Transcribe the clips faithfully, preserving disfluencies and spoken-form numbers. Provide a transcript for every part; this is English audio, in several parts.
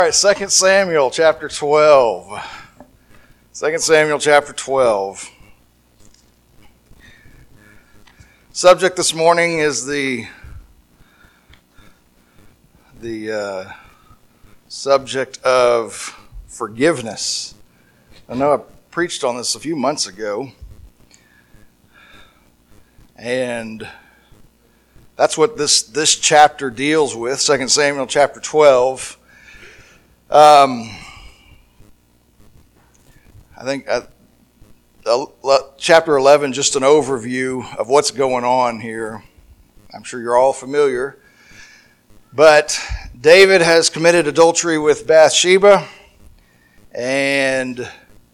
All right, Second Samuel chapter twelve. Second Samuel chapter twelve. Subject this morning is the the uh, subject of forgiveness. I know I preached on this a few months ago, and that's what this this chapter deals with. Second Samuel chapter twelve. Um, I think uh, uh, chapter eleven, just an overview of what's going on here. I'm sure you're all familiar. But David has committed adultery with Bathsheba, and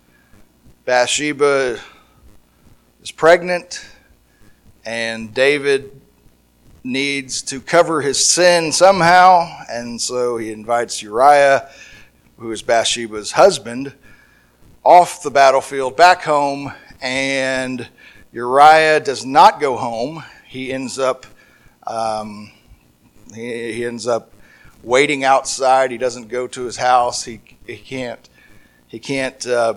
Bathsheba is pregnant, and David needs to cover his sin somehow, and so he invites Uriah, who is Bathsheba's husband, off the battlefield back home, and Uriah does not go home. He ends up um, he, he ends up waiting outside. He doesn't go to his house. He he can't he can't uh,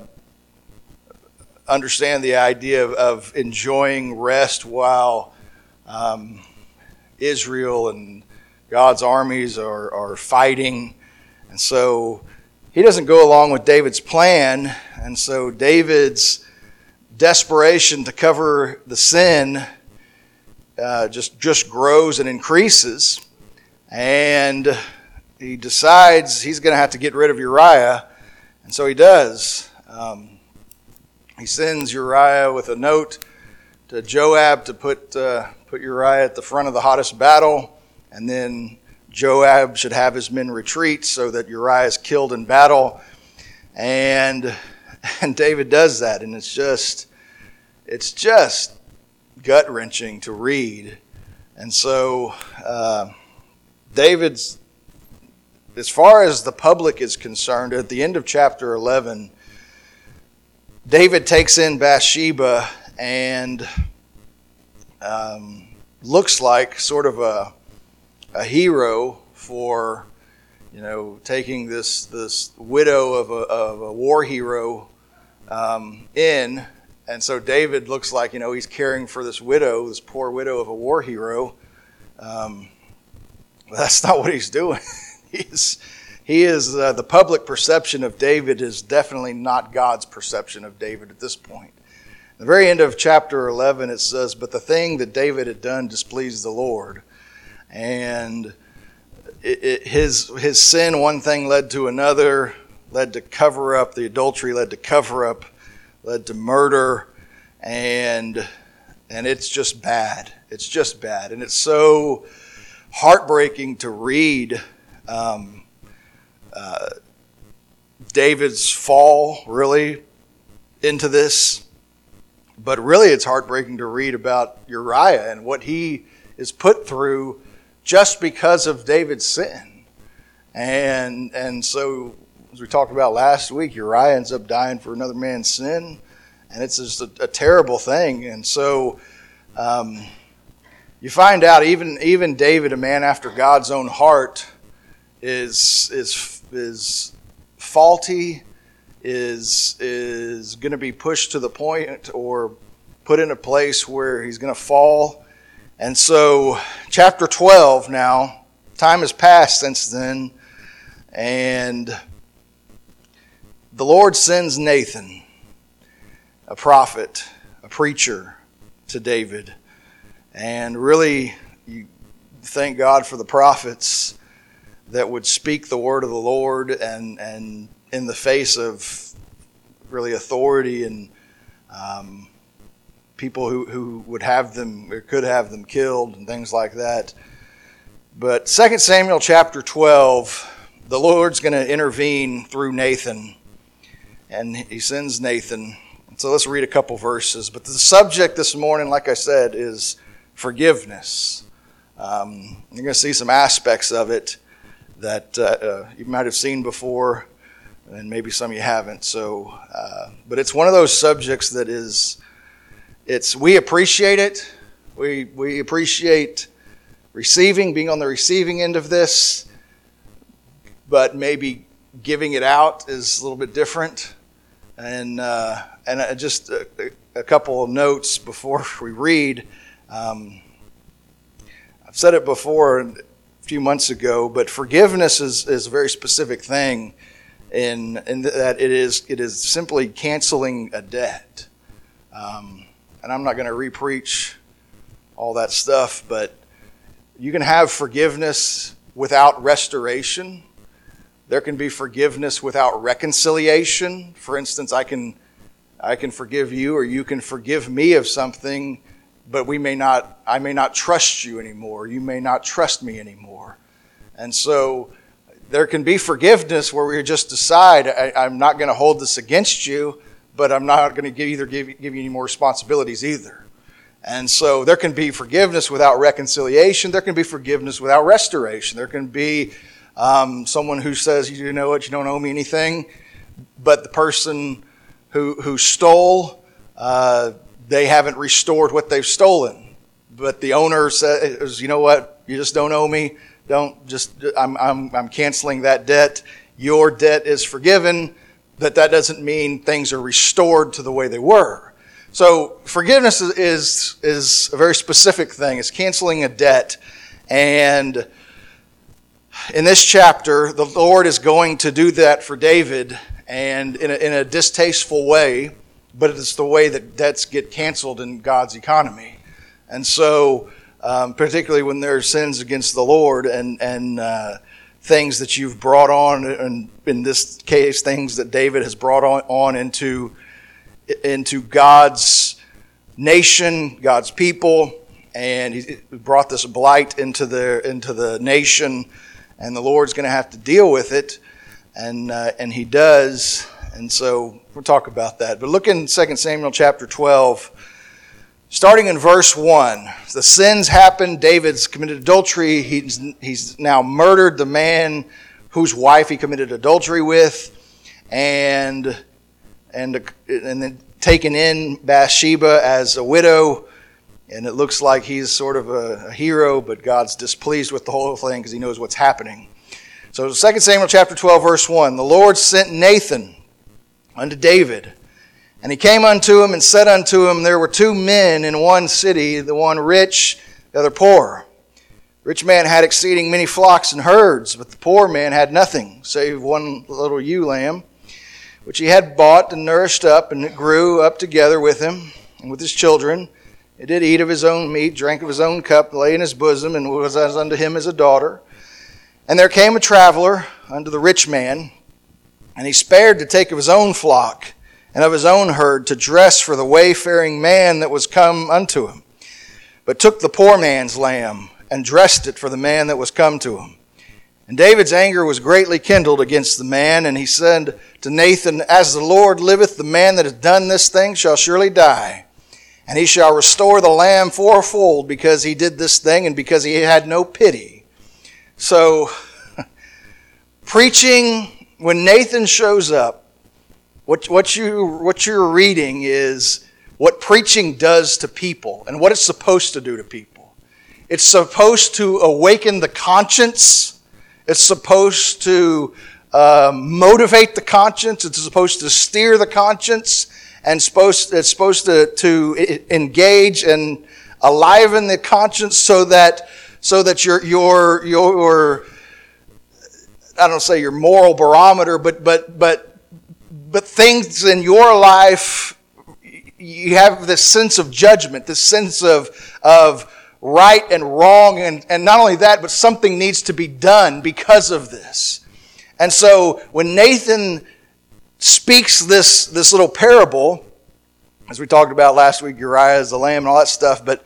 understand the idea of, of enjoying rest while um, Israel and God's armies are, are fighting. And so he doesn't go along with David's plan. And so David's desperation to cover the sin uh, just, just grows and increases. And he decides he's going to have to get rid of Uriah. And so he does. Um, he sends Uriah with a note to Joab to put uh, put Uriah at the front of the hottest battle, and then Joab should have his men retreat so that Uriah is killed in battle. And and David does that, and it's just it's just gut wrenching to read. And so uh, David's, as far as the public is concerned, at the end of chapter eleven, David takes in Bathsheba and um, looks like sort of a a hero for, you know, taking this this widow of a, of a war hero um, in. And so David looks like, you know, he's caring for this widow, this poor widow of a war hero. Um, that's not what he's doing. he's He is, uh, the public perception of David is definitely not God's perception of David at this point. At the very end of chapter eleven, it says, "But the thing that David had done displeased the Lord." And it, it, his his sin, one thing led to another, led to cover up. The adultery led to cover up, led to murder, and and it's just bad. It's just bad. And it's so heartbreaking to read um, uh, David's fall, really, into this. But really, it's heartbreaking to read about Uriah and what he is put through just because of David's sin. And and so, as we talked about last week, Uriah ends up dying for another man's sin. And it's just a, a terrible thing. And so, um, you find out even even David, a man after God's own heart, is is is faulty, is is going to be pushed to the point or put in a place where he's going to fall. And so chapter twelve now, time has passed since then, and the Lord sends Nathan, a prophet, a preacher, to David. And really, you thank God for the prophets that would speak the word of the Lord and and in the face of really authority and um, people who, who would have them or could have them killed and things like that. But Second Samuel chapter twelve, the Lord's going to intervene through Nathan, and he sends Nathan. So let's read a couple verses. But the subject this morning, like I said, is forgiveness. Um, you're going to see some aspects of it that uh, uh, you might have seen before, and maybe some you haven't. So, uh, but it's one of those subjects that is, it's we appreciate it. We we appreciate receiving, being on the receiving end of this, but maybe giving it out is a little bit different. And uh, and uh, just a, a couple of notes before we read. Um, I've said it before a few months ago, but forgiveness is, is a very specific thing in, in that it is it is simply canceling a debt. Um, and I'm not going to re-preach all that stuff, but you can have forgiveness without restoration. There can be forgiveness without reconciliation. For instance, I can I can forgive you, or you can forgive me of something, but we may not I may not trust you anymore. You may not trust me anymore. And so there can be forgiveness where we just decide, I, I'm not going to hold this against you, but I'm not going to give, either give, give you any more responsibilities either. And so there can be forgiveness without reconciliation. There can be forgiveness without restoration. There can be Um, someone who says, you know what, you don't owe me anything, but the person who who stole, uh, they haven't restored what they've stolen. But the owner says, you know what, you just don't owe me. Don't just, I'm I'm I'm canceling that debt. Your debt is forgiven, but that doesn't mean things are restored to the way they were. So forgiveness is is, is a very specific thing. It's canceling a debt. And in this chapter, the Lord is going to do that for David, and in a, in a distasteful way, but it's the way that debts get canceled in God's economy. And so, um, particularly when there are sins against the Lord and, and uh, things that you've brought on, and in this case, things that David has brought on, on into, into God's nation, God's people, and he brought this blight into the, into the nation. And the Lord's going to have to deal with it, and uh, and He does. And so we'll talk about that. But look in Second Samuel chapter twelve, starting in verse one. The sins happened. David's committed adultery. He's, he's now murdered the man whose wife he committed adultery with, and, and, and then taken in Bathsheba as a widow. And it looks like he's sort of a, a hero, but God's displeased with the whole thing because He knows what's happening. So Second Samuel chapter twelve, verse one. The Lord sent Nathan unto David, and he came unto him and said unto him, there were two men in one city, the one rich, the other poor. The rich man had exceeding many flocks and herds, but the poor man had nothing, save one little ewe lamb, which he had bought and nourished up, and it grew up together with him and with his children. He did eat of his own meat, drank of his own cup, lay in his bosom, and was as unto him as a daughter. And there came a traveler unto the rich man, and he spared to take of his own flock and of his own herd to dress for the wayfaring man that was come unto him, but took the poor man's lamb and dressed it for the man that was come to him. And David's anger was greatly kindled against the man, and he said to Nathan, as the Lord liveth, the man that hath done this thing shall surely die. And he shall restore the lamb fourfold, because he did this thing and because he had no pity. So, preaching, when Nathan shows up, what, what, you, what you're reading is what preaching does to people and what it's supposed to do to people. It's supposed to awaken the conscience. It's supposed to uh, motivate the conscience. It's supposed to steer the conscience. And supposed, it's supposed to, to engage and aliven the conscience so that so that your your your I don't say your moral barometer, but but but but things in your life, you have this sense of judgment, this sense of of right and wrong, and, and not only that, but something needs to be done because of this. And so when Nathan speaks this, this little parable, as we talked about last week, Uriah as the lamb and all that stuff, but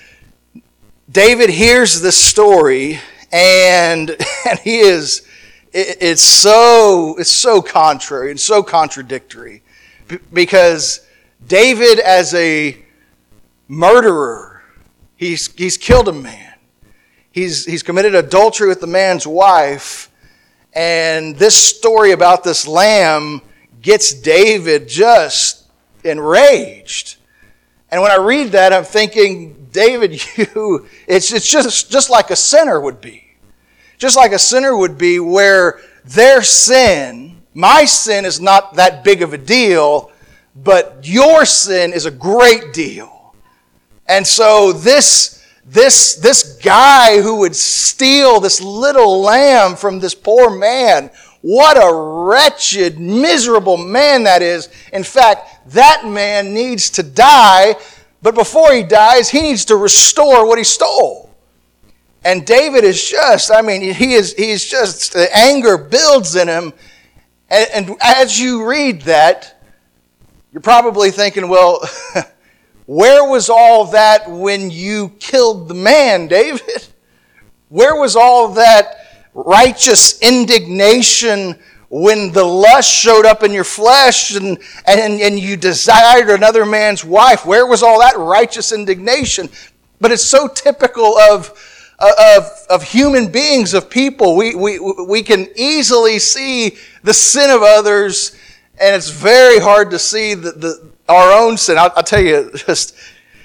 David hears this story, and and he is it, it's so it's so contrary and so contradictory, because David, as a murderer, he's he's killed a man. He's he's committed adultery with the man's wife, and this story about this lamb gets David just enraged. And when I read that, I'm thinking, David, you it's it's just just like a sinner would be. Just like a sinner would be, where their sin, my sin is not that big of a deal, but your sin is a great deal. And so this, this, this guy who would steal this little lamb from this poor man, what a wretched, miserable man that is. In fact, that man needs to die, but before he dies, he needs to restore what he stole. And David is just, I mean, he is he's just, the anger builds in him. And, and as you read that, you're probably thinking, well, where was all that when you killed the man, David? Where was all that righteous indignation when the lust showed up in your flesh and, and, and you desired another man's wife? Where was all that righteous indignation? But it's so typical of Of, of human beings, of people. We, we, we can easily see the sin of others, and it's very hard to see the, the, our own sin. I'll, I'll tell you, just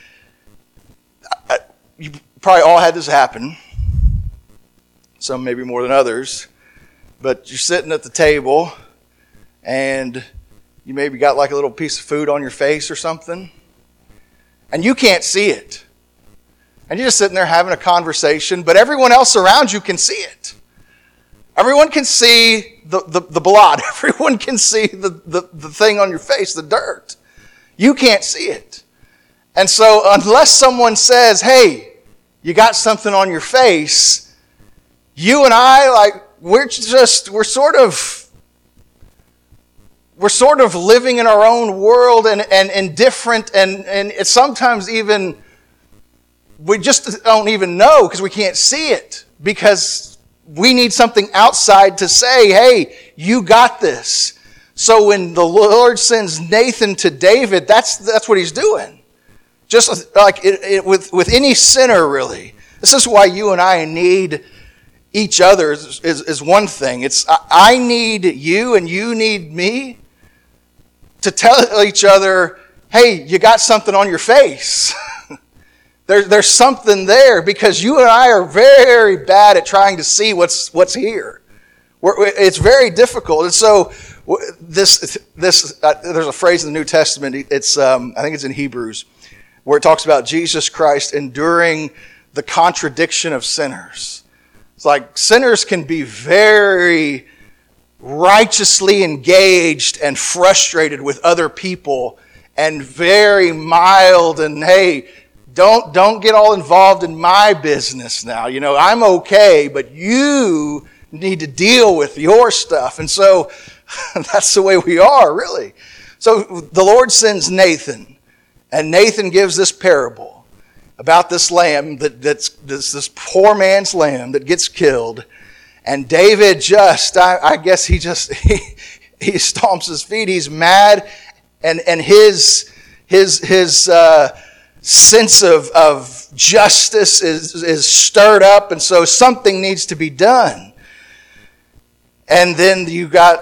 I, you probably all had this happen, some maybe more than others, but you're sitting at the table, and you maybe got like a little piece of food on your face or something, and you can't see it. And you're just sitting there having a conversation, but everyone else around you can see it. Everyone can see the, the, the blood. Everyone can see the, the, the thing on your face, the dirt. You can't see it. And so unless someone says, hey, you got something on your face, you and I, like, we're just, we're sort of, we're sort of living in our own world and, and indifferent, and, and it's sometimes even, we just don't even know because we can't see it, because we need something outside to say, hey, you got this. So when the Lord sends Nathan to David, that's that's what he's doing. Just like it, it, with, with any sinner, really. This is why you and I need each other is, is, is one thing. It's I need you and you need me to tell each other, hey, you got something on your face. There, there's something there, because you and I are very bad at trying to see what's what's here. We're, it's very difficult. And so this this uh, there's a phrase in the New Testament. It's um, I think it's in Hebrews, where it talks about Jesus Christ enduring the contradiction of sinners. It's like sinners can be very righteously engaged and frustrated with other people, and very mild and, hey, Don't don't get all involved in my business now. You know, I'm okay, but you need to deal with your stuff. And so that's the way we are, really. So the Lord sends Nathan, and Nathan gives this parable about this lamb that that's this, this poor man's lamb that gets killed. And David just, I, I guess he just he, he stomps his feet. He's mad, and and his his his. Uh, sense of, of justice is, is stirred up, and so something needs to be done. And then you got,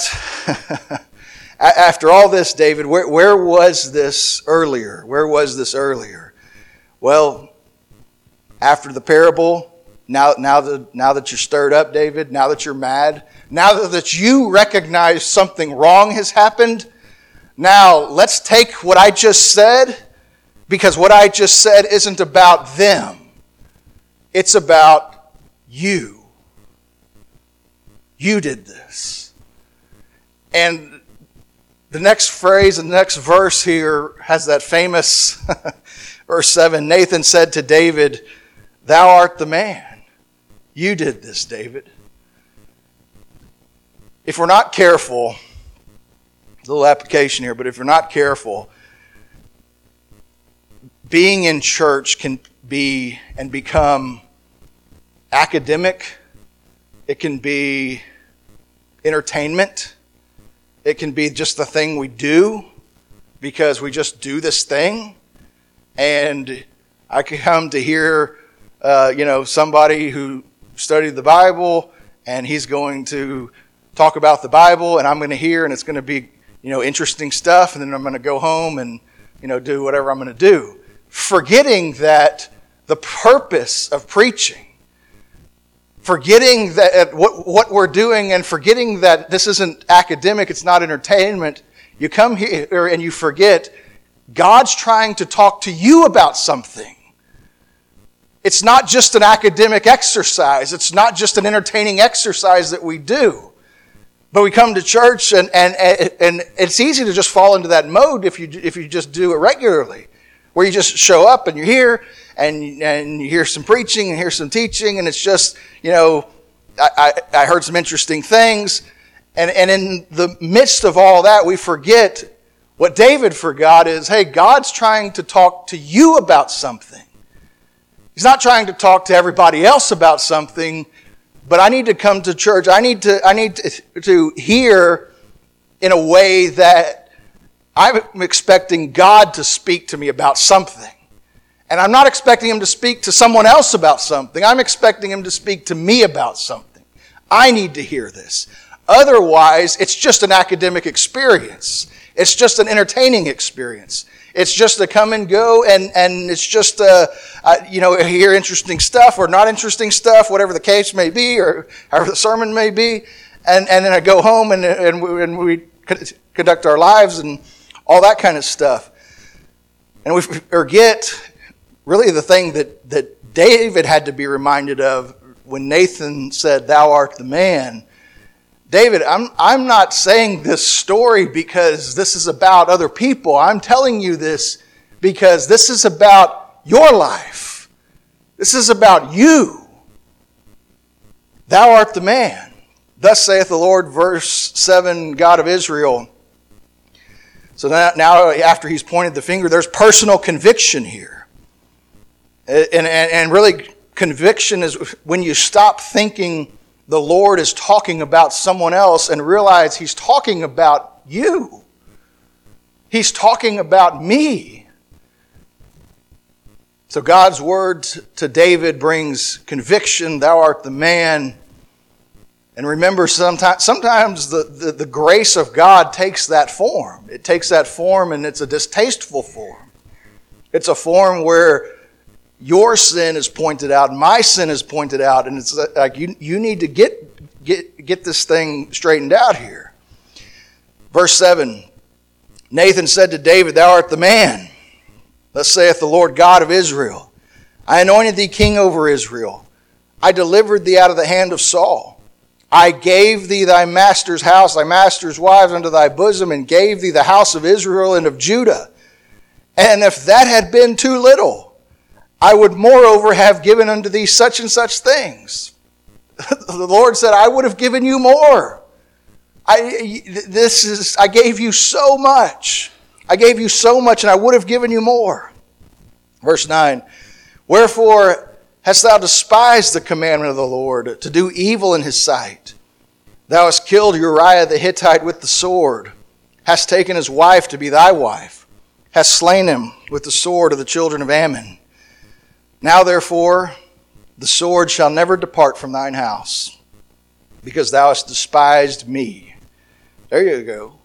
after all this, David, where, where was this earlier? Where was this earlier? Well, after the parable, now, now, that, now that you're stirred up, David, now that you're mad, now that you recognize something wrong has happened, now let's take what I just said, because what I just said isn't about them. It's about you. You did this. And the next phrase, and the next verse here has that famous verse seven. Nathan said to David, "Thou art the man. You did this, David." If we're not careful, a little application here, but if you're not careful, being in church can be and become academic. It can be entertainment. It can be just the thing we do because we just do this thing. And I could come to hear, uh, you know, somebody who studied the Bible, and he's going to talk about the Bible, and I'm going to hear, and it's going to be, you know, interesting stuff, and then I'm going to go home and, you know, do whatever I'm going to do, forgetting that the purpose of preaching, forgetting that what, what we're doing and forgetting that this isn't academic, it's not entertainment. You come here and you forget God's trying to talk to you about something. It's not just an academic exercise. It's not just an entertaining exercise that we do. But we come to church and, and, and it's easy to just fall into that mode if you, if you just do it regularly. Where you just show up and you're here and, and you hear some preaching and hear some teaching and it's just, you know, I, I, I heard some interesting things. And, and in the midst of all that, we forget what David forgot is, hey, God's trying to talk to you about something. He's not trying to talk to everybody else about something, but I need to come to church. I need to, I need to, to hear in a way that I'm expecting God to speak to me about something. And I'm not expecting Him to speak to someone else about something. I'm expecting Him to speak to me about something. I need to hear this. Otherwise, it's just an academic experience. It's just an entertaining experience. It's just a come and go, and, and it's just, uh, uh, you know, hear interesting stuff or not interesting stuff, whatever the case may be, or however the sermon may be. And, and then I go home and, and, we, and we conduct our lives and all that kind of stuff. And we forget really the thing that, that David had to be reminded of when Nathan said, "Thou art the man." David, I'm, I'm not saying this story because this is about other people. I'm telling you this because this is about your life. This is about you. Thou art the man. Thus saith the Lord, verse seven, God of Israel. So now, now after he's pointed the finger, there's personal conviction here. And, and, and really, conviction is when you stop thinking the Lord is talking about someone else and realize He's talking about you. He's talking about me. So God's word to David brings conviction. Thou art the man. And remember, sometimes, sometimes the, the, the grace of God takes that form. It takes that form and it's a distasteful form. It's a form where your sin is pointed out, my sin is pointed out, and it's like you, you need to get, get, get this thing straightened out here. Verse seven, Nathan said to David, "Thou art the man. Thus saith the Lord God of Israel. I anointed thee king over Israel. I delivered thee out of the hand of Saul. I gave thee thy master's house, thy master's wives unto thy bosom, and gave thee the house of Israel and of Judah. And if that had been too little, I would moreover have given unto thee such and such things." The Lord said, I would have given you more. I, this is, I gave you so much. I gave you so much and I would have given you more. Verse nine, "Wherefore hast thou despised the commandment of the Lord, to do evil in His sight? Thou hast killed Uriah the Hittite with the sword, hast taken his wife to be thy wife, hast slain him with the sword of the children of Ammon. Now therefore, the sword shall never depart from thine house, because thou hast despised me." There you go.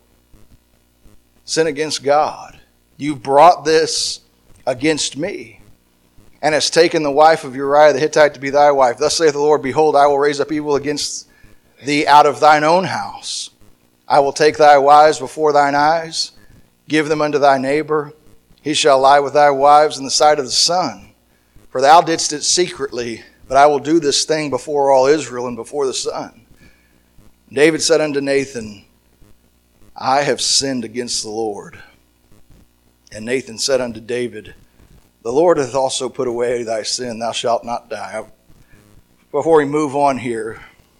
Sin against God. You've brought this against me, and hast taken the wife of Uriah the Hittite to be thy wife. Thus saith the Lord, Behold, I will raise up evil against thee out of thine own house. I will take thy wives before thine eyes, give them unto thy neighbor. He shall lie with thy wives in the sight of the sun. For thou didst it secretly, but I will do this thing before all Israel and before the sun. David said unto Nathan, I have sinned against the Lord. And Nathan said unto David, The Lord hath also put away thy sin, thou shalt not die. Before we move on here,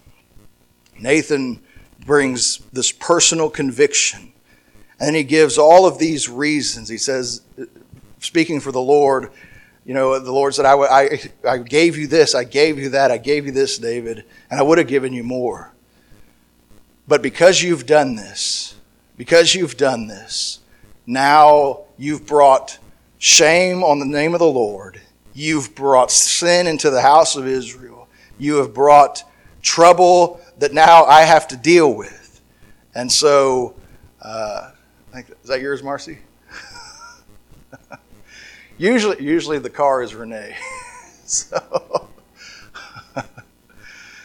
Nathan brings this personal conviction. And he gives all of these reasons. He says, speaking for the Lord, you know, the Lord said, I, I, I gave you this, I gave you that, I gave you this, David, and I would have given you more. But because you've done this, because you've done this, now you've brought shame on the name of the Lord. You've brought sin into the house of Israel. You have brought trouble that now I have to deal with. And so, uh, I think, is that yours, Marcy? Usually, usually the car is Renee. So,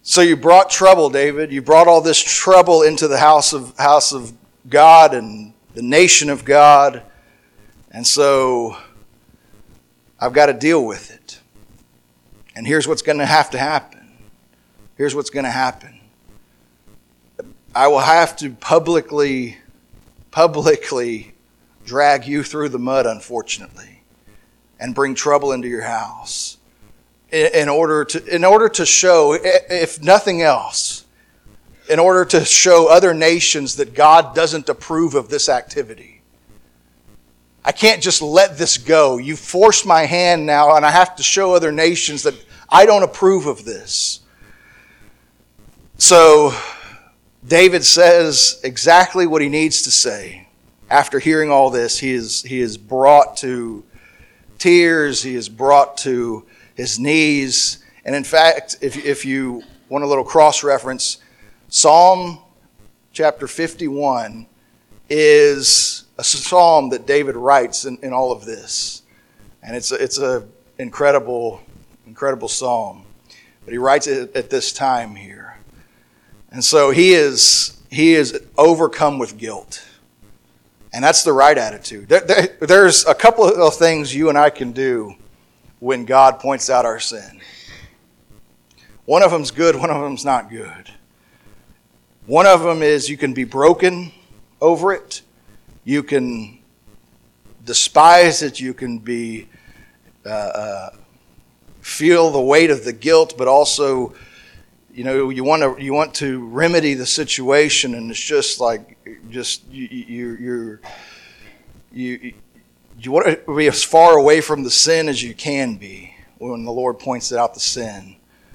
So you brought trouble, David. You brought all this trouble into the house of house of God and the nation of God. And so I've got to deal with it. And here's what's going to have to happen. Here's what's going to happen. I will have to publicly, publicly drag you through the mud, unfortunately, and bring trouble into your house. In order to, in order to show, if nothing else, in order to show other nations that God doesn't approve of this activity. I can't just let this go. You forced my hand now, and I have to show other nations that I don't approve of this. So David says exactly what he needs to say. After hearing all this, he is he is brought to tears. He is brought to his knees. And in fact, if, if you want a little cross-reference, Psalm chapter fifty-one is a psalm that David writes in, in all of this. And it's a, it's a incredible, incredible psalm. But he writes it at this time here. And so he is, he is overcome with guilt. And that's the right attitude. There, there, there's a couple of things you and I can do when God points out our sin. One of them's good, one of them's not good. One of them is you can be broken over it. You can despise it. You can be uh, uh, feel the weight of the guilt, but also, you know, you want to you want to remedy the situation, and it's just like just you you you're, you you want to be as far away from the sin as you can be when the Lord points out the sin.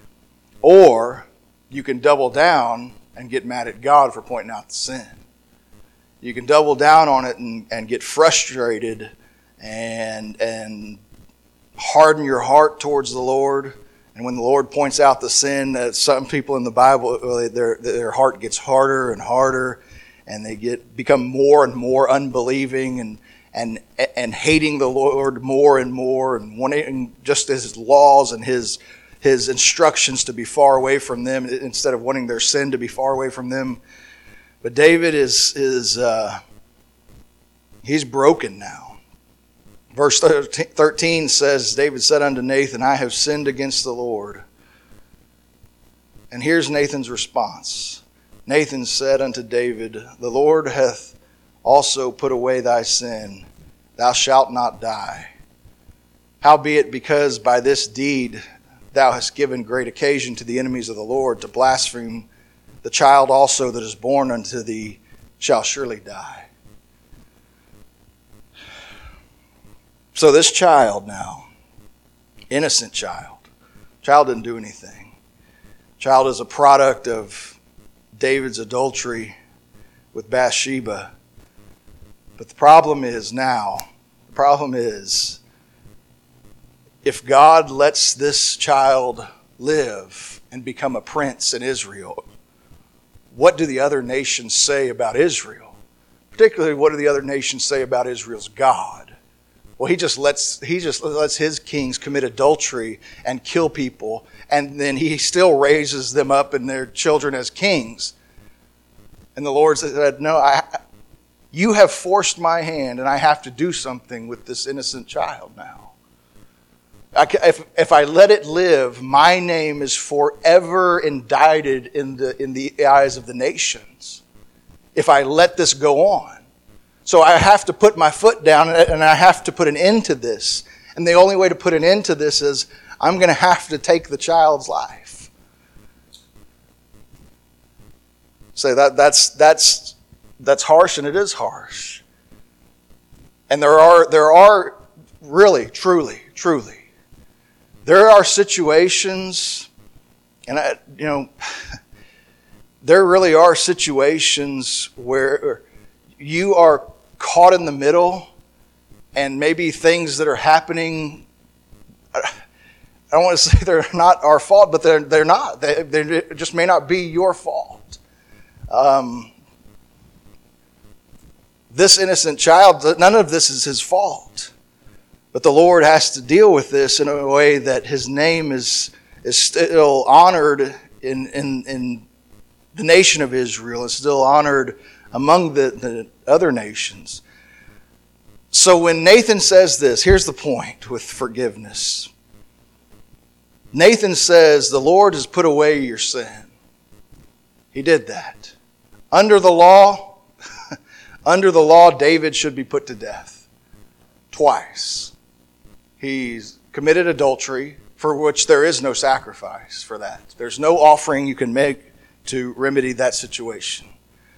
Or you can double down and get mad at God for pointing out the sin. You can double down on it and, and get frustrated and and harden your heart towards the Lord. And when the Lord points out the sin, that some people in the Bible, their their heart gets harder and harder, and they get become more and more unbelieving and and and hating the Lord more and more, and wanting just His laws and His His instructions to be far away from them instead of wanting their sin to be far away from them. But David is is uh, he's broken now. Verse thirteen says, David said unto Nathan, I have sinned against the Lord. And here's Nathan's response. Nathan said unto David, the Lord hath also put away thy sin. Thou shalt not die. Howbeit, because by this deed thou hast given great occasion to the enemies of the Lord to blaspheme, the child also that is born unto thee shall surely die. So this child now, innocent child, child didn't do anything. Child is a product of David's adultery with Bathsheba. But the problem is now, the problem is, if God lets this child live and become a prince in Israel, what do the other nations say about Israel? Particularly, what do the other nations say about Israel's God? Well, he just lets he just lets his kings commit adultery and kill people, and then he still raises them up and their children as kings. And the Lord said, no, I, you have forced my hand, and I have to do something with this innocent child now. I, if, if I let it live, my name is forever indicted in the in the eyes of the nations. If I let this go on. So I have to put my foot down and I have to put an end to this. And the only way to put an end to this is I'm going to have to take the child's life. So that that's that's that's harsh, and it is harsh. And there are there are really, truly, truly, there are situations, and I, you know, there really are situations where you are caught in the middle, and maybe things that are happening, I don't want to say they're not our fault, but they're they're not. They, they just may not be your fault. Um, this innocent child, none of this is his fault. But the Lord has to deal with this in a way that his name is, is still honored in, in, in the nation of Israel and still honored among the, the other nations. So when Nathan says this, here's the point with forgiveness. Nathan says, the Lord has put away your sin. He did that. Under the law, under the law, David should be put to death. Twice. He's committed adultery, for which there is no sacrifice for that. There's no offering you can make to remedy that situation.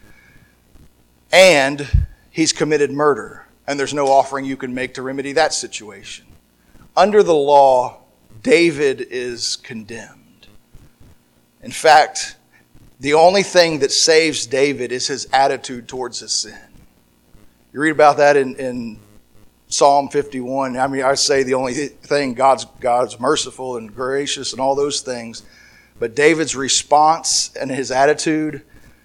And he's committed murder, and there's no offering you can make to remedy that situation. Under the law, David is condemned. In fact, the only thing that saves David is his attitude towards his sin. You read about that in, in Psalm fifty-one. I mean, I say the only thing, God's, God's merciful and gracious and all those things. But David's response and his attitude,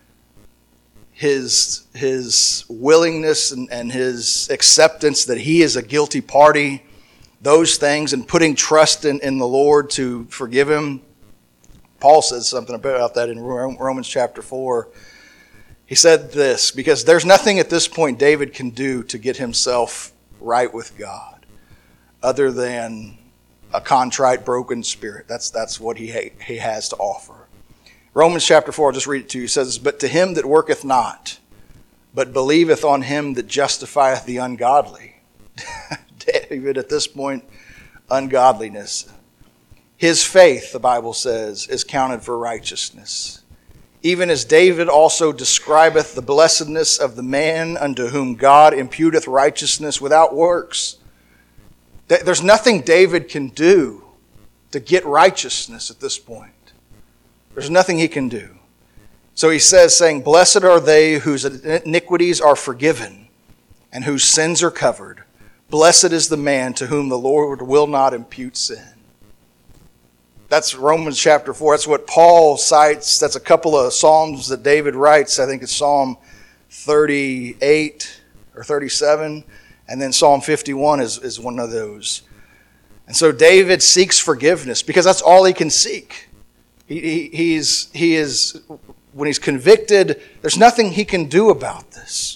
his, his willingness and, and his acceptance that he is a guilty party, those things, and putting trust in, in the Lord to forgive him. Paul says something about that in Romans chapter four. He said this, because there's nothing at this point David can do to get himself right with God other than a contrite, broken spirit. That's, that's what he, ha- he has to offer. Romans chapter four, I'll just read it to you. It says, but to him that worketh not, but believeth on him that justifieth the ungodly. David, at this point, ungodliness. His faith, the Bible says, is counted for righteousness. Even as David also describeth the blessedness of the man unto whom God imputeth righteousness without works. There's nothing David can do to get righteousness at this point. There's nothing he can do. So he says, saying, blessed are they whose iniquities are forgiven and whose sins are covered. Blessed is the man to whom the Lord will not impute sin. That's Romans chapter four. That's what Paul cites. That's a couple of Psalms that David writes. I think it's Psalm thirty-eight or thirty-seven. And then Psalm fifty-one is, is one of those. And so David seeks forgiveness because that's all he can seek. He, he, he's, he is, when he's convicted, there's nothing he can do about this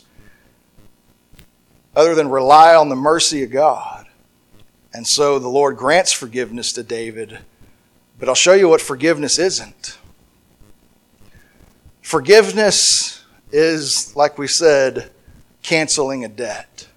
other than rely on the mercy of God. And so the Lord grants forgiveness to David. But I'll show you what forgiveness isn't. Forgiveness is, like we said, canceling a debt.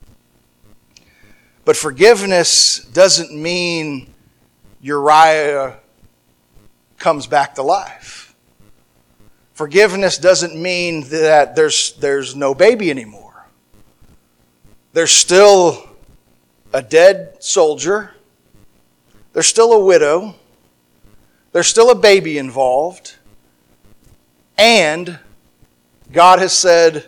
But forgiveness doesn't mean Uriah comes back to life. Forgiveness doesn't mean that there's, there's no baby anymore. There's still a dead soldier. There's still a widow. There's still a baby involved. And God has said,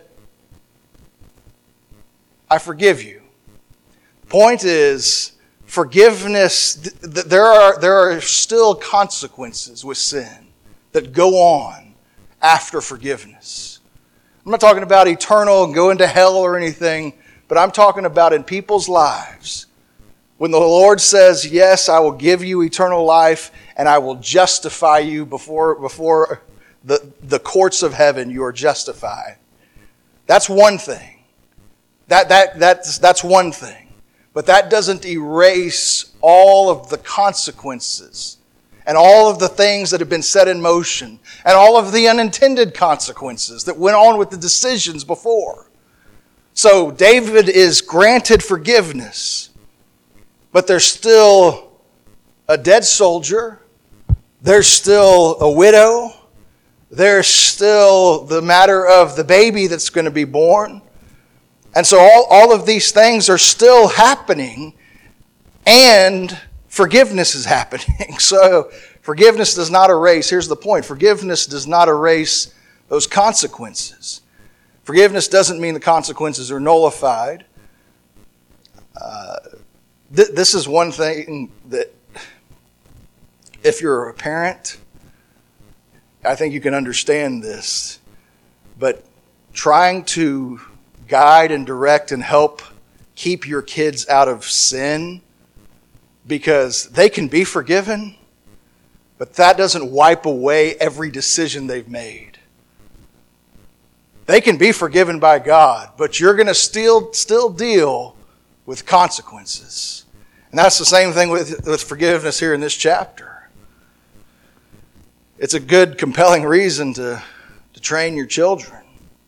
I forgive you. Point is, forgiveness, there are, there are still consequences with sin that go on after forgiveness. I'm not talking about eternal and going to hell or anything, but I'm talking about in people's lives. When the Lord says, yes, I will give you eternal life and I will justify you before, before the, the courts of heaven, you are justified. That's one thing. That, that, that's, that's one thing. But that doesn't erase all of the consequences and all of the things that have been set in motion and all of the unintended consequences that went on with the decisions before. So David is granted forgiveness, but there's still a dead soldier. There's still a widow. There's still the matter of the baby that's going to be born. And so all, all of these things are still happening, and forgiveness is happening. So forgiveness does not erase, here's the point, forgiveness does not erase those consequences. Forgiveness doesn't mean the consequences are nullified. Uh, th- this is one thing that if you're a parent, I think you can understand this. But trying to guide and direct and help keep your kids out of sin because they can be forgiven, But that doesn't wipe away every decision they've made. They can be forgiven by God, but you're going to still, still deal with consequences. And that's the same thing with, with forgiveness here in this chapter. It's a good, compelling reason to, to train your children.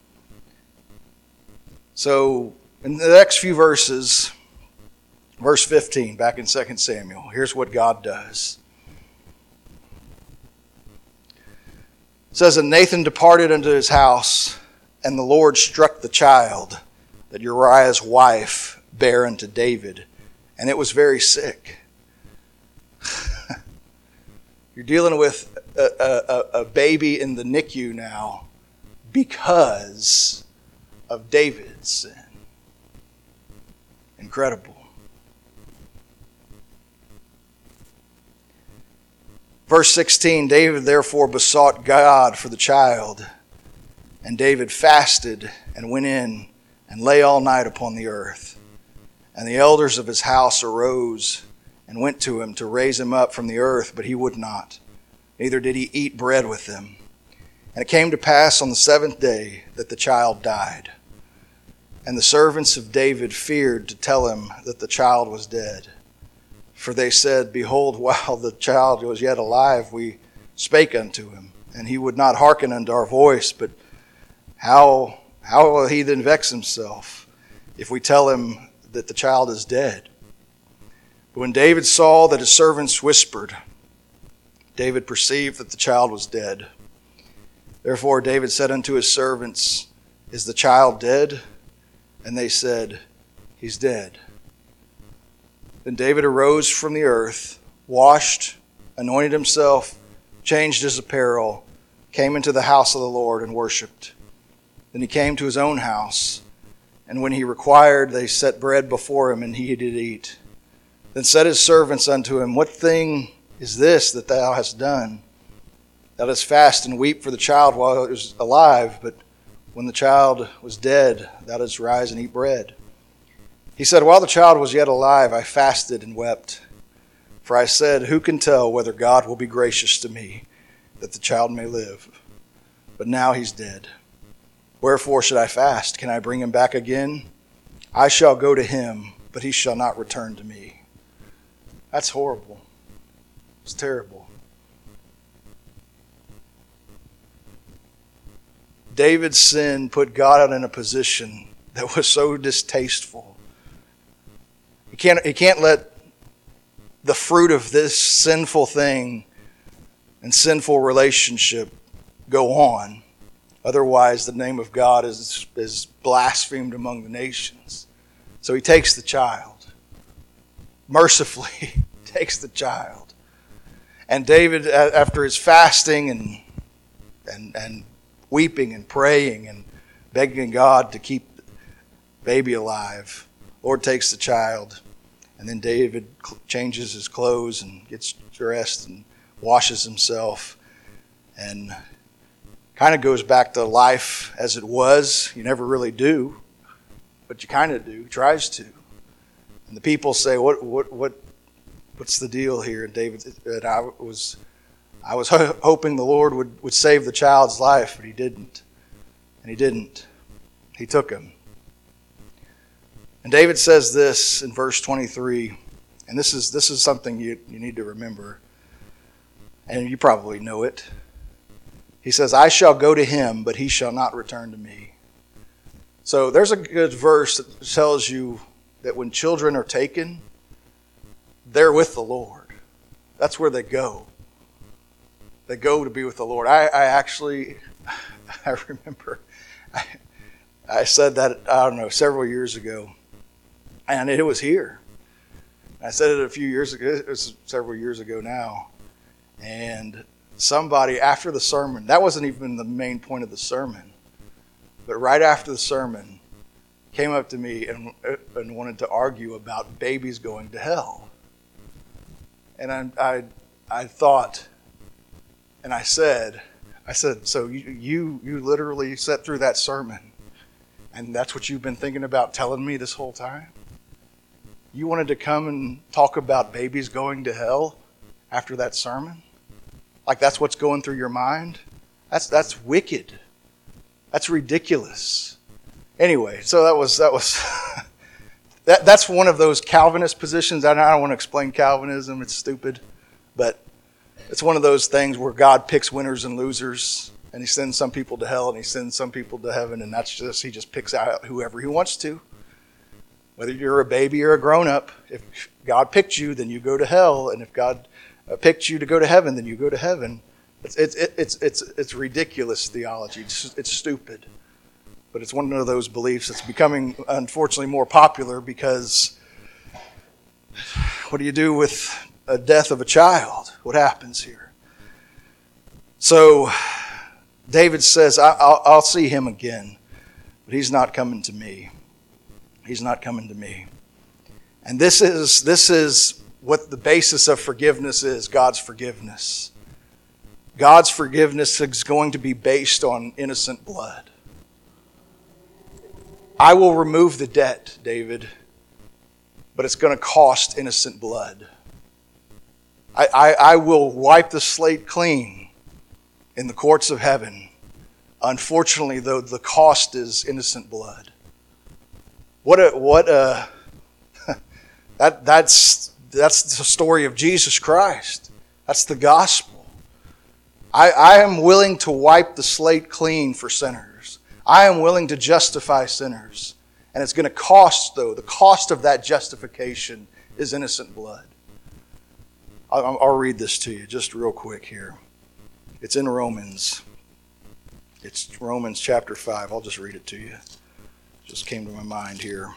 So, in the next few verses, verse fifteen, back in Second Samuel, here's what God does. It says, "And Nathan departed unto his house, and the Lord struck the child that Uriah's wife bare unto David, and it was very sick." You're dealing with a, a, a baby in the N I C U now because of David's sin. Incredible. Verse sixteen, "David therefore besought God for the child, and David fasted and went in and lay all night upon the earth. And the elders of his house arose and went to him to raise him up from the earth, but he would not, neither did he eat bread with them. And it came to pass on the seventh day that the child died. And the servants of David feared to tell him that the child was dead. For they said, Behold, while the child was yet alive, we spake unto him, and he would not hearken unto our voice. But how, how will he then vex himself if we tell him that the child is dead? But when David saw that his servants whispered, David perceived that the child was dead. Therefore David said unto his servants, Is the child dead? And they said, He's dead. Then David arose from the earth, washed, anointed himself, changed his apparel, came into the house of the Lord and worshipped. Then he came to his own house, and when he required, they set bread before him, and he did eat. Then said his servants unto him, What thing is this that thou hast done? Thou dost fast and weep for the child while it was alive, but when the child was dead, thou didst rise and eat bread. He said, While the child was yet alive, I fasted and wept. For I said, Who can tell whether God will be gracious to me, that the child may live? But now he's dead. Wherefore should I fast? Can I bring him back again? I shall go to him, but he shall not return to me. That's horrible. It's terrible. David's sin put God in a position that was so distasteful. He can't, he can't let the fruit of this sinful thing and sinful relationship go on. Otherwise, the name of God is, is blasphemed among the nations. So he takes the child. Mercifully takes the child. And David, after his fasting and and and weeping and praying and begging God to keep the baby alive, Lord takes the child, and then David changes his clothes and gets dressed and washes himself and kind of goes back to life as it was. You never really do, but you kind of do, tries to. And the people say, what what what what's the deal here? And David, and I was I was ho- hoping the Lord would, would save the child's life, but he didn't. And he didn't. He took him. And David says this in verse twenty-three, and this is this is something you, you need to remember, and you probably know it. He says, I shall go to him, but he shall not return to me. So there's a good verse that tells you that when children are taken, they're with the Lord. That's where they go. They go to be with the Lord. I, I actually, I remember, I, I said that, I don't know, several years ago. And it was here. I said it a few years ago. It was several years ago now. And somebody, after the sermon, that wasn't even the main point of the sermon, but right after the sermon, came up to me and, and wanted to argue about babies going to hell. And I, I, I thought, and I said, I said, so you, you, you literally sat through that sermon, and that's what you've been thinking about telling me this whole time? You wanted to come and talk about babies going to hell after that sermon? Like that's what's going through your mind? That's that's wicked. That's ridiculous. Anyway, so that was that was that that's one of those Calvinist positions. I don't want to explain Calvinism, it's stupid. But it's one of those things where God picks winners and losers, and he sends some people to hell and he sends some people to heaven, and that's just he just picks out whoever he wants to. Whether you're a baby or a grown-up, if God picked you, then you go to hell, and if God picked you to go to heaven, then you go to heaven. It's it's it's it's it's ridiculous theology. It's, it's stupid, but it's one of those beliefs that's becoming, unfortunately, more popular because what do you do with a death of a child? What happens here? So David says, I, I'll, I'll see him again, but he's not coming to me. He's not coming to me. And this is this is what the basis of forgiveness is, God's forgiveness. God's forgiveness is going to be based on innocent blood. I will remove the debt, David, but it's going to cost innocent blood. I, I, I will wipe the slate clean in the courts of heaven. Unfortunately, though, the cost is innocent blood. What a what a that that's that's the story of Jesus Christ. That's the gospel. I, I am willing to wipe the slate clean for sinners. I am willing to justify sinners. And it's going to cost, though, the cost of that justification is innocent blood. I'll, I'll read this to you just real quick here. It's in Romans. It's Romans chapter five. I'll just read it to you. Just came to my mind here.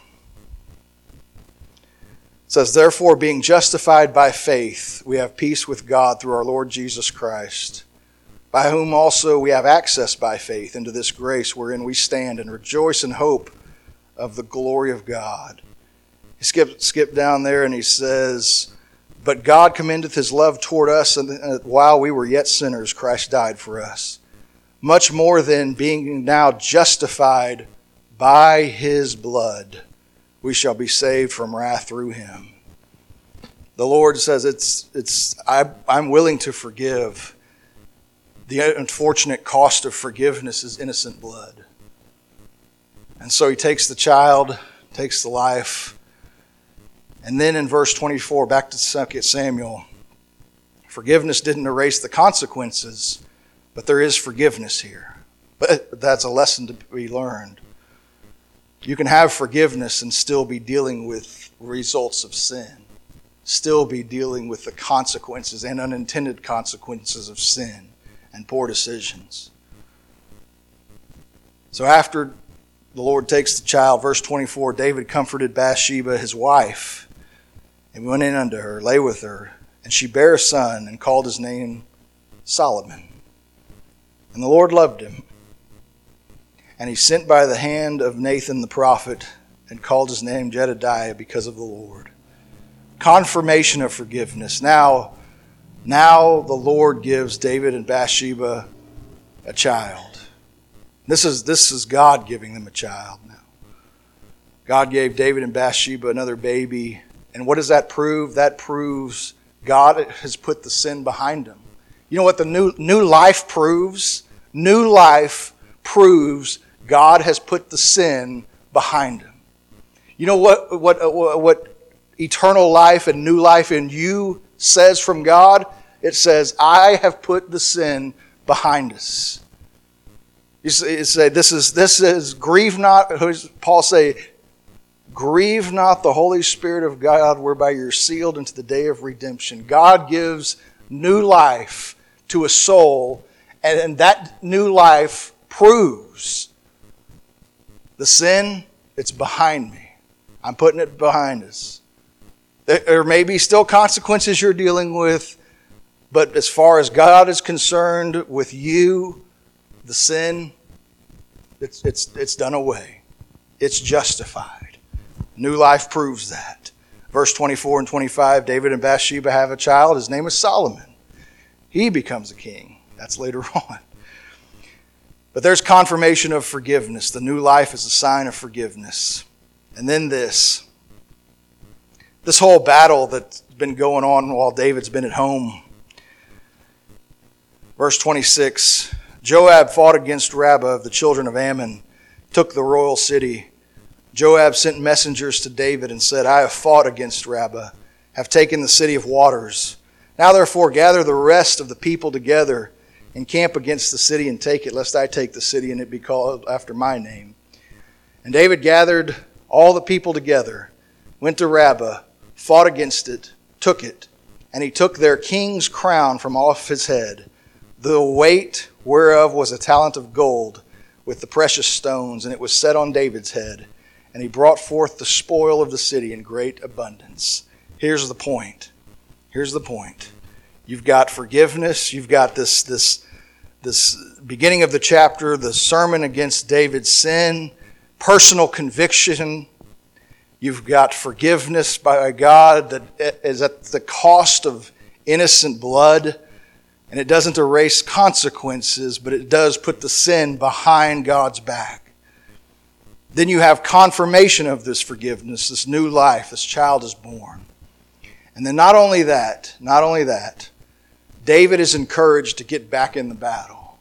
It says, therefore, being justified by faith, we have peace with God through our Lord Jesus Christ, by whom also we have access by faith into this grace wherein we stand and rejoice in hope of the glory of God. He skipped, skipped down there and he says, but God commendeth his love toward us, and while we were yet sinners, Christ died for us. Much more than being now justified by his blood, we shall be saved from wrath through him. The Lord says, it's it's I, I'm willing to forgive. The unfortunate cost of forgiveness is innocent blood. And so he takes the child, takes the life. And then in verse twenty-four, back to Second Samuel, forgiveness didn't erase the consequences, but there is forgiveness here. But that's a lesson to be learned. You can have forgiveness and still be dealing with results of sin. Still be dealing with the consequences and unintended consequences of sin and poor decisions. So after the Lord takes the child, verse twenty-four, David comforted Bathsheba, his wife, and went in unto her, lay with her, and she bare a son, and called his name Solomon. And the Lord loved him. And he sent by the hand of Nathan the prophet, and called his name Jedediah because of the Lord. Confirmation of forgiveness. Now, now the Lord gives David and Bathsheba a child. This is, this is God giving them a child now. God gave David and Bathsheba another baby. And what does that prove? That proves God has put the sin behind them. You know what the new, new life proves? New life proves God has put the sin behind him. You know what, what, what eternal life and new life in you says from God? It says, I have put the sin behind us. You say, this is, this is, grieve not, Paul say, grieve not the Holy Spirit of God, whereby you're sealed into the day of redemption. God gives new life to a soul, and that new life proves the sin, it's behind me. I'm putting it behind us. There may be still consequences you're dealing with, but as far as God is concerned with you, the sin, it's, it's, it's done away. It's justified. New life proves that. Verse twenty-four and twenty-five, David and Bathsheba have a child. His name is Solomon. He becomes a king. That's later on. But there's confirmation of forgiveness. The new life is a sign of forgiveness. And then this. This whole battle that's been going on while David's been at home. Verse twenty-six, Joab fought against Rabbah of the children of Ammon, took the royal city. Joab sent messengers to David and said, I have fought against Rabbah, have taken the city of waters. Now therefore gather the rest of the people together, and camp against the city and take it, lest I take the city and it be called after my name. And David gathered all the people together, went to Rabbah, fought against it, took it, and he took their king's crown from off his head, the weight whereof was a talent of gold with the precious stones, and it was set on David's head. And he brought forth the spoil of the city in great abundance. Here's the point. Here's the point. You've got forgiveness. You've got this, this, this beginning of the chapter, the sermon against David's sin, personal conviction. You've got forgiveness by God that is at the cost of innocent blood. And it doesn't erase consequences, but it does put the sin behind God's back. Then you have confirmation of this forgiveness, this new life, this child is born. And then not only that, not only that, David is encouraged to get back in the battle.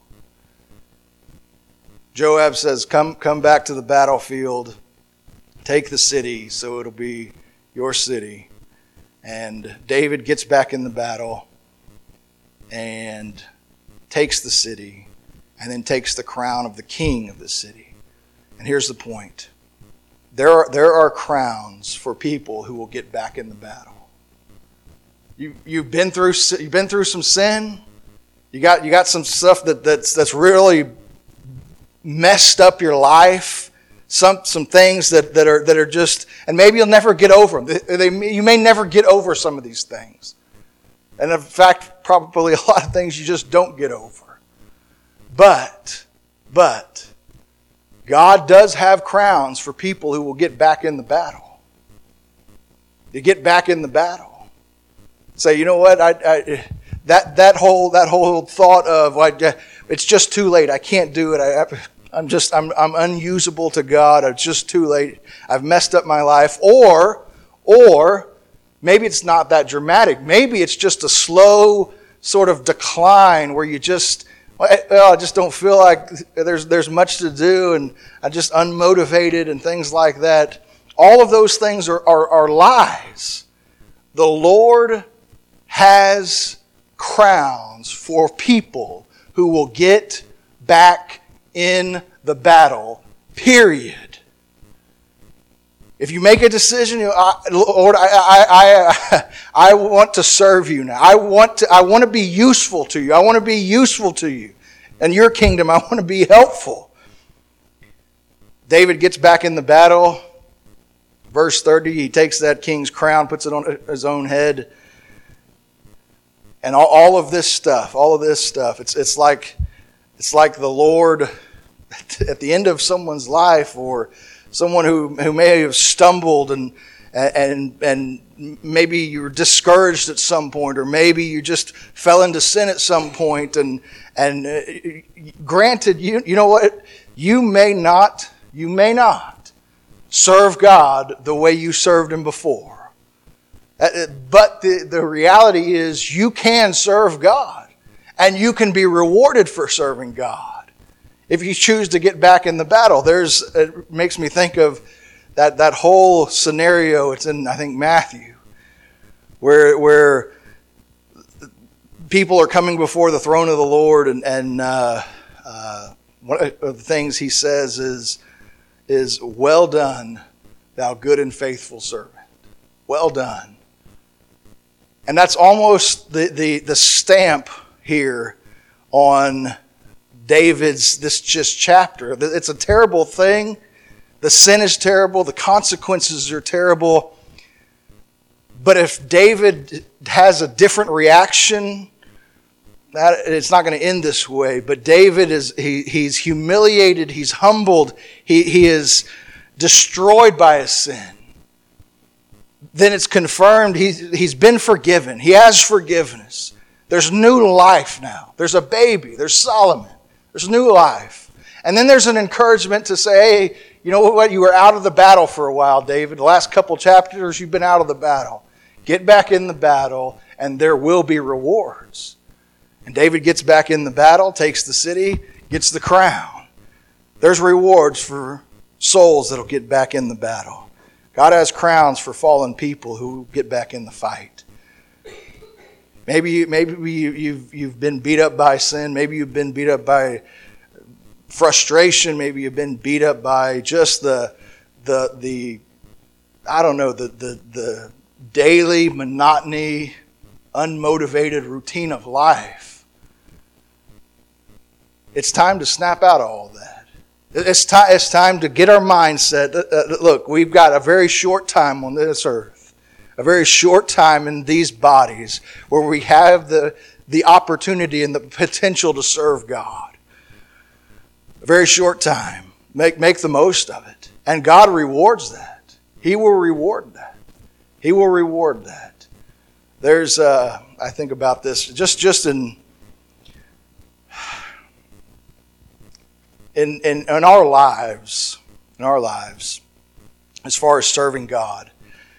Joab says, come, come back to the battlefield, take the city so it'll be your city. And David gets back in the battle and takes the city, and then takes the crown of the king of the city. And here's the point. There are, there are crowns for people who will get back in the battle. You, you've been through you've been through some sin. You got you got some stuff that, that's that's really messed up your life. Some some things that, that are that are just, and maybe you'll never get over them. They, they, you may never get over some of these things. And in fact, probably a lot of things you just don't get over. But, but, God does have crowns for people who will get back in the battle. You get back in the battle. Say, you know what? I, I that that whole that whole thought of like, it's just too late. I can't do it. I, I'm just I'm I'm unusable to God. It's just too late. I've messed up my life. Or, or. Maybe it's not that dramatic. Maybe it's just a slow sort of decline where you just, well, I just don't feel like there's there's much to do, and I'm just unmotivated and things like that. All of those things are, are, are lies. The Lord has crowns for people who will get back in the battle, period. If you make a decision, you know, I, Lord, I, I, I, I want to serve you now. I want to, I want to be useful to you. I want to be useful to you. In your kingdom, I want to be helpful. David gets back in the battle. Verse thirty, he takes that king's crown, puts it on his own head. And all, all of this stuff, all of this stuff, it's, it's like, it's like the Lord at the end of someone's life, or someone who, who may have stumbled and and and maybe you were discouraged at some point, or maybe you just fell into sin at some point. And and uh, granted, you you know what, you may not you may not serve God the way you served Him before, uh, but the the reality is you can serve God, and you can be rewarded for serving God if you choose to get back in the battle. There's, it makes me think of that, that whole scenario. It's in, I think, Matthew, where where people are coming before the throne of the Lord, and, and uh, uh, one of the things he says is, is, well done, thou good and faithful servant. Well done. And that's almost the, the, the stamp here on David's, this just chapter. It's a terrible thing. The sin is terrible. The consequences are terrible. But if David has a different reaction, that it's not going to end this way. But David is he, he's humiliated. He's humbled. He, he is destroyed by his sin. Then it's confirmed he's, he's been forgiven. He has forgiveness. There's new life now. There's a baby. There's Solomon. There's new life. And then there's an encouragement to say, hey, you know what? You were out of the battle for a while, David. The last couple chapters, you've been out of the battle. Get back in the battle, and there will be rewards. And David gets back in the battle, takes the city, gets the crown. There's rewards for souls that'll get back in the battle. God has crowns for fallen people who get back in the fight. Maybe you, maybe you, you've you've been beat up by sin. Maybe you've been beat up by frustration. Maybe you've been beat up by just the the the I don't know the the the daily monotony, unmotivated routine of life. It's time to snap out of all that. It's time. It's time to get our mindset. Look, we've got a very short time on this earth, a very short time in these bodies where we have the the opportunity and the potential to serve God. A very short time. Make make the most of it, and God rewards that. He will reward that. He will reward that. There's, uh, I think about this just just in. In, in in our lives, in our lives, as far as serving God,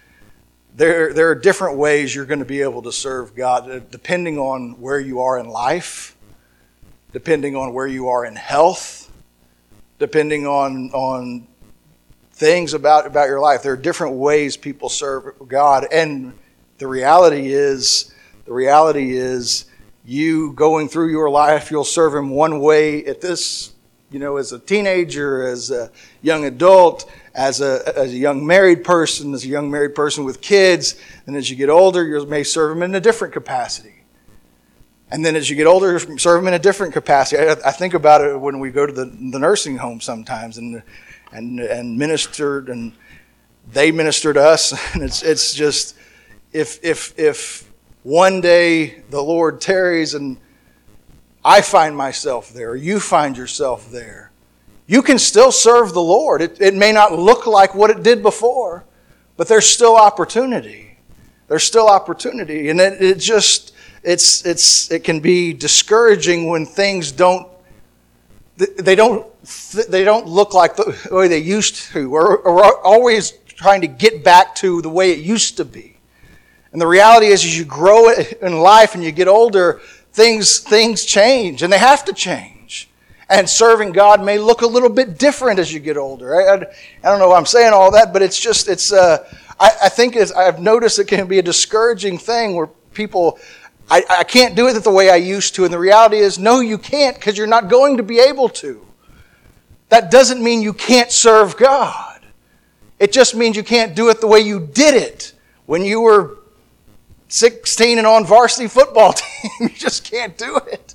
there there are different ways you're going to be able to serve God, depending on where you are in life, depending on where you are in health, depending on on things about, about your life. There are different ways people serve God, and the reality is, the reality is, you going through your life, you'll serve Him one way at this. You know, as a teenager, as a young adult, as a as a young married person, as a young married person with kids, and as you get older, you may serve Him in a different capacity. And then as you get older, serve Him in a different capacity. I, I think about it when we go to the, the nursing home sometimes and and and ministered, and they minister to us, and it's it's just if if if one day the Lord tarries and I find myself there, or you find yourself there, you can still serve the Lord. It, it may not look like what it did before, but there's still opportunity. There's still opportunity. And it, it just, it's, it's, it can be discouraging when things don't, they don't, they don't look like the way they used to. We're, we're always trying to get back to the way it used to be. And the reality is, as you grow in life and you get older, Things things change, and they have to change. And serving God may look a little bit different as you get older. I, I, I don't know why I'm saying all that, but it's just, it's. Uh, I, I think it's, I've noticed it can be a discouraging thing where people, I, I can't do it the way I used to. And the reality is, no, you can't, because you're not going to be able to. That doesn't mean you can't serve God. It just means you can't do it the way you did it when you were sixteen and on varsity football team. You just can't do it.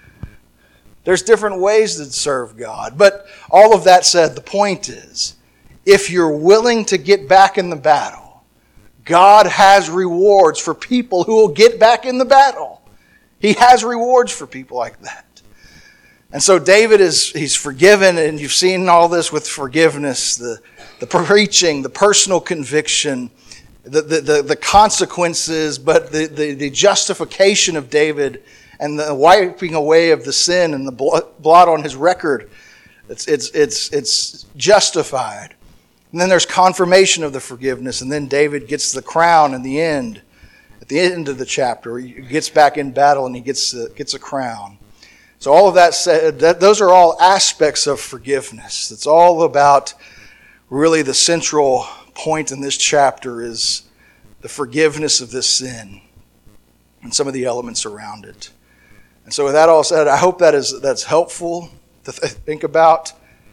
There's different ways to serve God. But all of that said, the point is, if you're willing to get back in the battle, God has rewards for people who will get back in the battle. He has rewards for people like that. And so David is, he's forgiven, and you've seen all this with forgiveness, the, the preaching, the personal conviction, The, the, the, the consequences, but the, the, the justification of David and the wiping away of the sin and the blot on his record. It's, it's, it's, it's justified. And then there's confirmation of the forgiveness. And then David gets the crown in the end. At the end of the chapter, he gets back in battle and he gets a, gets a crown. So all of that said, that, those are all aspects of forgiveness. It's all about really the central point in this chapter is the forgiveness of this sin and some of the elements around it. And so with that all said, I hope that is that's helpful to th- think about.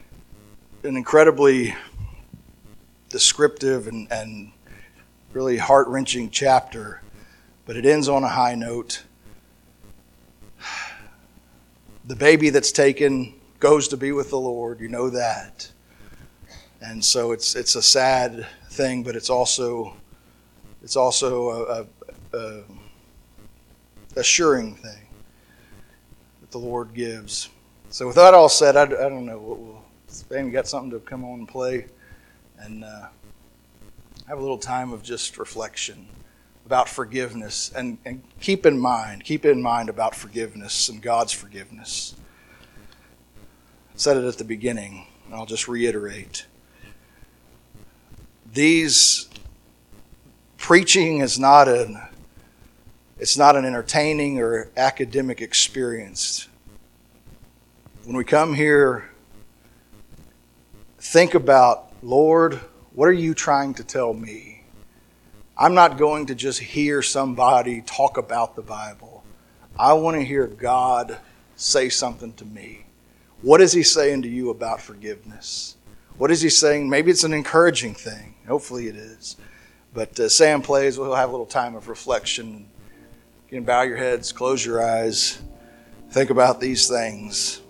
An incredibly descriptive and, and really heart-wrenching chapter, but it ends on a high note. The baby that's taken goes to be with the Lord, you know that. And so it's it's a sad thing, but it's also it's also a, a, a assuring thing that the Lord gives. So with that all said, I, I don't know. We'll, Spain, got something to come on and play, and uh, have a little time of just reflection about forgiveness, and, and keep in mind, keep in mind about forgiveness and God's forgiveness. I said it at the beginning, and I'll just reiterate. These preaching is not an It's not an entertaining or academic experience. When we come here, think about, Lord, what are you trying to tell me? I'm not going to just hear somebody talk about the Bible. I want to hear God say something to me. What is he saying to you about forgiveness? What is he saying? Maybe it's an encouraging thing. Hopefully it is. But uh, Sam plays. We'll have a little time of reflection. You can bow your heads, close your eyes, think about these things.